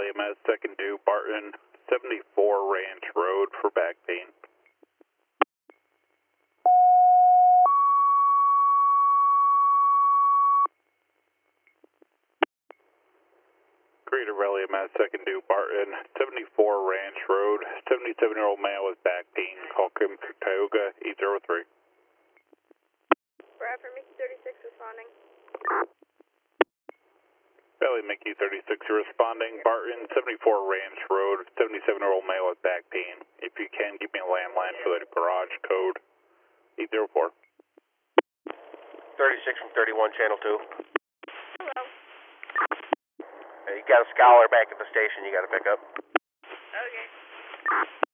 LAMS, second due, Barton, 74 Ranch Road for back pain. Creator LAMS, second due, Barton, 74 Ranch Road, 77-year-old male with back pain. Call Cuyahoga 803. Bradford, Mickey 36 responding. Valley Mickey 36 responding. Barton, 74 Ranch Road, 77-year-old male with back pain. If you can, give me a landline for the garage code 804. 36 from 31, channel 2. Hello. You got a Scholar back at the station you got to pick up. Okay.